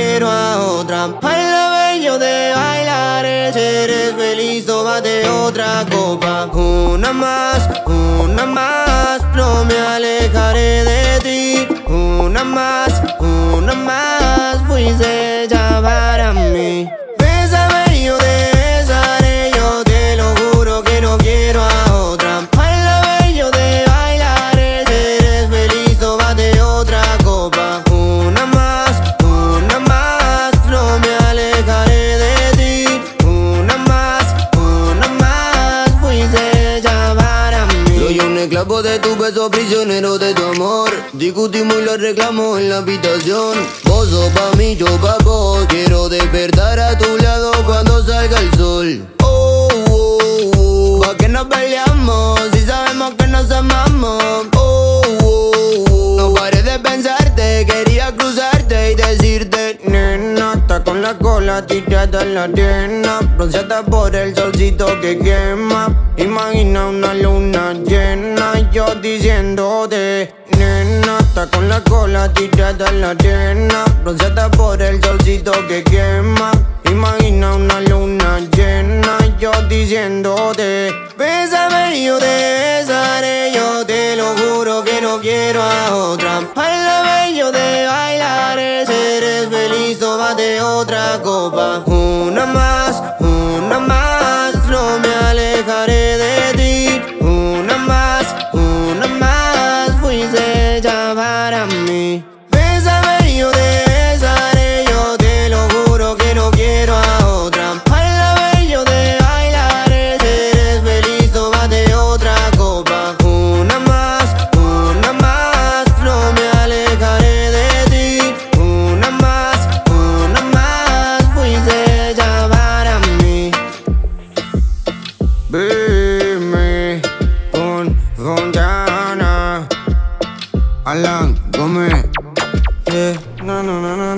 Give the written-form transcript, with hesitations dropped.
quiero a otra. Para lo bello de bailar, si eres feliz, tómate otra copa. Una más, no me alejaré de ti. Una más, fuiste ya para mí. Bésame, yo te besaré, yo te lo juro que no quiero a otra. Para lo bello de bailar, si eres feliz, tómate otra copa. Una más, no me alejaré de ti. Una más, fuiste ya para mí. Soy un esclavo de tu beso, prisionero de tu amor. Discutimos y lo reclamo en la habitación. Vos sos pa' mí, yo pa' vos. Quiero despertar a tu lado cuando salga el sol. Oh, oh, oh. ¿Pa' qué nos peleamos si sabemos que nos amamos? Oh, oh, oh. No pares de pensarte, quería cruzarte y decirte: nena, está con la cola tirada en la arena, bronceada por el solcito que quema. Imagina una luna llena y yo diciéndote: nena, está con la cola tirada en la arena, bronceada por el solcito que quema. Imagina una luna llena y yo diciéndote: bésame, yo te besaré, yo te lo juro que no quiero a otra. Para lo bello de bailar, si eres feliz, tómate otra copa. Una más, no me alejaré de ti. Una más, fuiste ya para mí. Bésame, yo te besaré, yo te lo juro que no quiero a otra. Para lo bello de bailar, si eres feliz, tómate otra copa. Una más, no me alejaré de ti. Una más, fuiste ya para mí. Veme con Fontana, Alan Gómez. No.